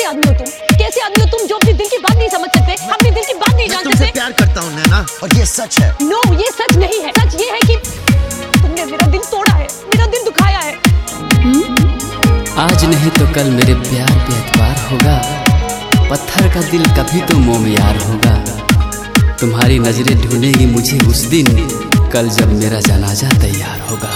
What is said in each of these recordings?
आदमी हो तुम? कैसे आदमी हो तुम जो अपने दिल की बात नहीं समझ सकते, अपने दिल की बात नहीं जान सकते? तुमसे प्यार करता हूँ नैना, और ये सच है। नो, ये सच नहीं है। सच ये है कि तुमने मेरा दिल तोड़ा है, मेरा दिल दुखाया है। आज नहीं तो कल मेरे प्यार पे एतबार होगा। पत्थर का दिल कभी तो मोम यार होगा। तुम्हारी नजरें ढूंढेगी मुझे उस दिन, कल जब मेरा जनाजा तैयार होगा।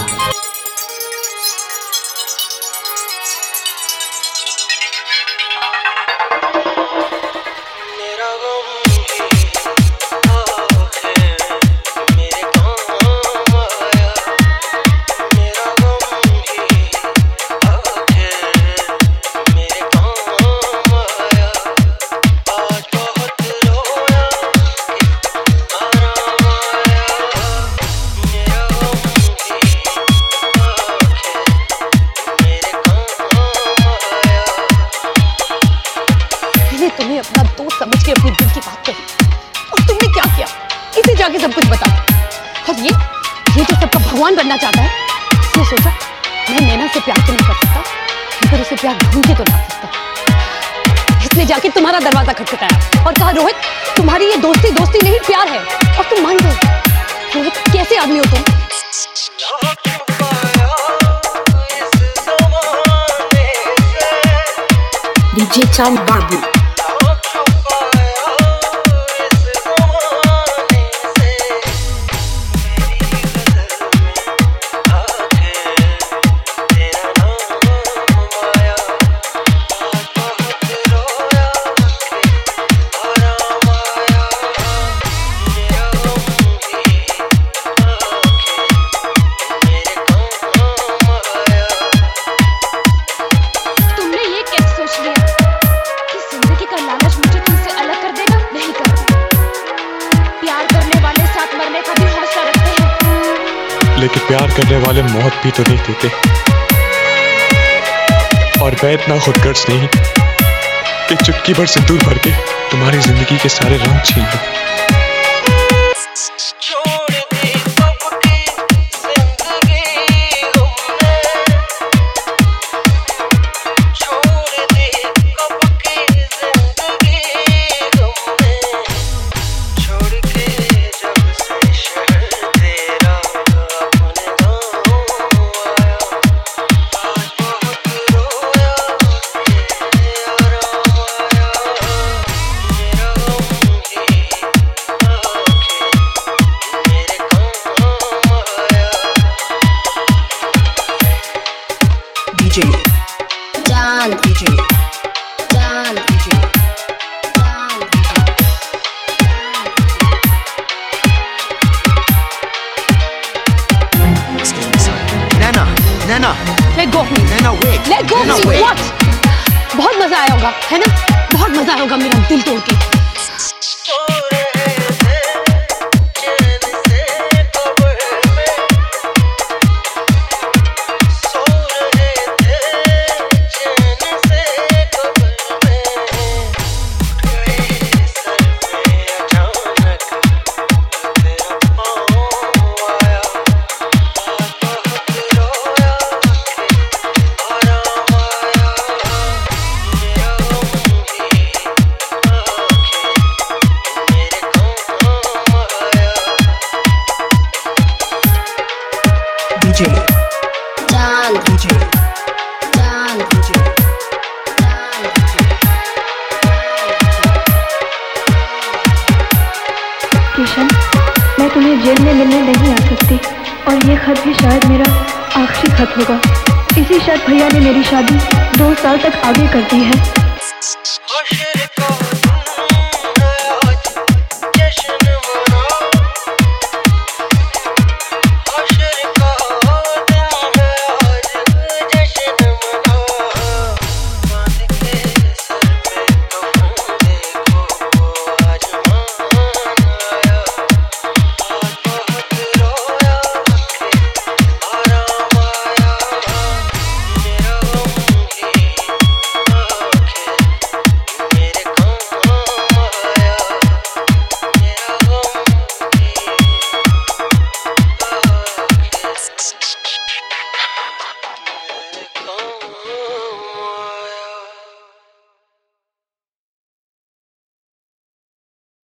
तुम्हें अपना दोस्त समझ के अपने दिल की बात कही, और तुमने क्या किया? इसे जाके सब कुछ बता। और ये जो सबका भगवान बनना चाहता है, इसने सोचा मैं नैना से प्यार तो नहीं कर सकता, मगर उसे प्यार ढूंढ के तो ला सकता। इसने जाके तुम्हारा दरवाजा खटखटाया और कहा रोहित, तुम्हारी ये दोस्ती नहीं प्यार है। और तुम मान गए। रोहित, कैसे आदमी हो तुम? डीजे चांद बाबू। लेकिन प्यार करने वाले मौत भी तो नहीं देते, और मैं इतना खुदगर्ज नहीं कि चुटकी भर सिंदूर भर के तुम्हारी जिंदगी के सारे रंग छीन लूं। नैना, let go of me. Naina, wait. Let go of Naina, me. wait. What? बहुत मजा आया होगा, है ना? बहुत मजा आया होगा मेरा दिल तोड़ के। किशन, मैं तुम्हें जेल में मिलने नहीं आ सकती, और ये खत भी शायद मेरा आखिरी खत होगा। इसी शर्त भैया ने मेरी शादी 2 साल तक आगे कर दी है।